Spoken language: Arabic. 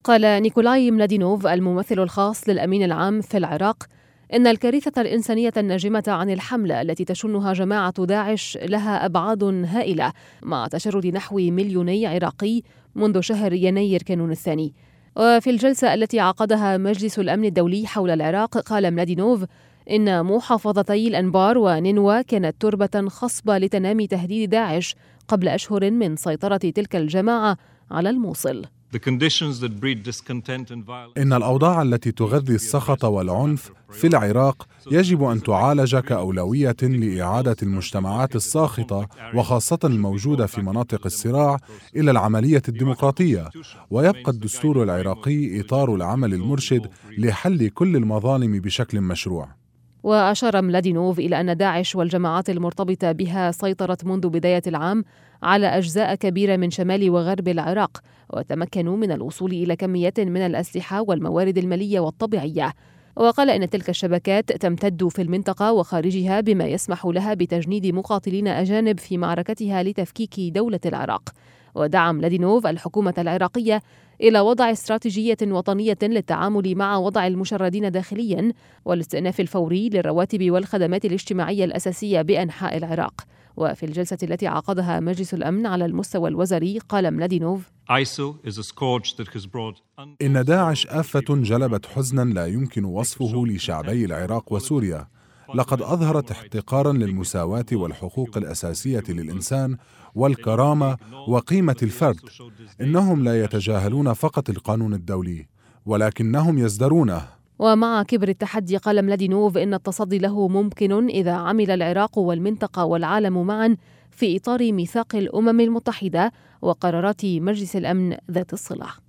قال نيكولاي ملادينوف الممثل الخاص للأمين العام في العراق إن الكارثة الإنسانية الناجمة عن الحملة التي تشنها جماعة داعش لها أبعاد هائلة مع تشرد نحو 2,000,000 عراقي منذ شهر يناير كانون الثاني. وفي الجلسة التي عقدها مجلس الأمن الدولي حول العراق قال ملادينوف إن محافظتي الأنبار ونينوى كانت تربة خصبة لتنامي تهديد داعش قبل أشهر من سيطرة تلك الجماعة على الموصل. إن الأوضاع التي تغذي السخط والعنف في العراق يجب أن تعالج كأولوية لإعادة المجتمعات الساخطة وخاصة الموجودة في مناطق الصراع إلى العملية الديمقراطية، ويبقى الدستور العراقي إطار العمل المرشد لحل كل المظالم بشكل مشروع. وأشار ملادينوف إلى أن داعش والجماعات المرتبطة بها سيطرت منذ بداية العام على أجزاء كبيرة من شمال وغرب العراق، وتمكنوا من الوصول إلى كميات من الأسلحة والموارد المالية والطبيعية. وقال إن تلك الشبكات تمتد في المنطقة وخارجها بما يسمح لها بتجنيد مقاتلين أجانب في معركتها لتفكيك دولة العراق. ودعا ملادينوف الحكومة العراقية إلى وضع استراتيجية وطنية للتعامل مع وضع المشردين داخليا والاستئناف الفوري للرواتب والخدمات الاجتماعية الأساسية بأنحاء العراق. وفي الجلسة التي عقدها مجلس الأمن على المستوى الوزاري قال ملادينوف: إن داعش آفة جلبت حزنا لا يمكن وصفه لشعبي العراق وسوريا. لقد أظهرت احتقارا للمساواة والحقوق الأساسية للإنسان والكرامة وقيمة الفرد. إنهم لا يتجاهلون فقط القانون الدولي ولكنهم يزدرونه. ومع كبر التحدي قال ملادينوف إن التصدي له ممكن إذا عمل العراق والمنطقة والعالم معا في إطار ميثاق الأمم المتحدة وقرارات مجلس الأمن ذات الصلة.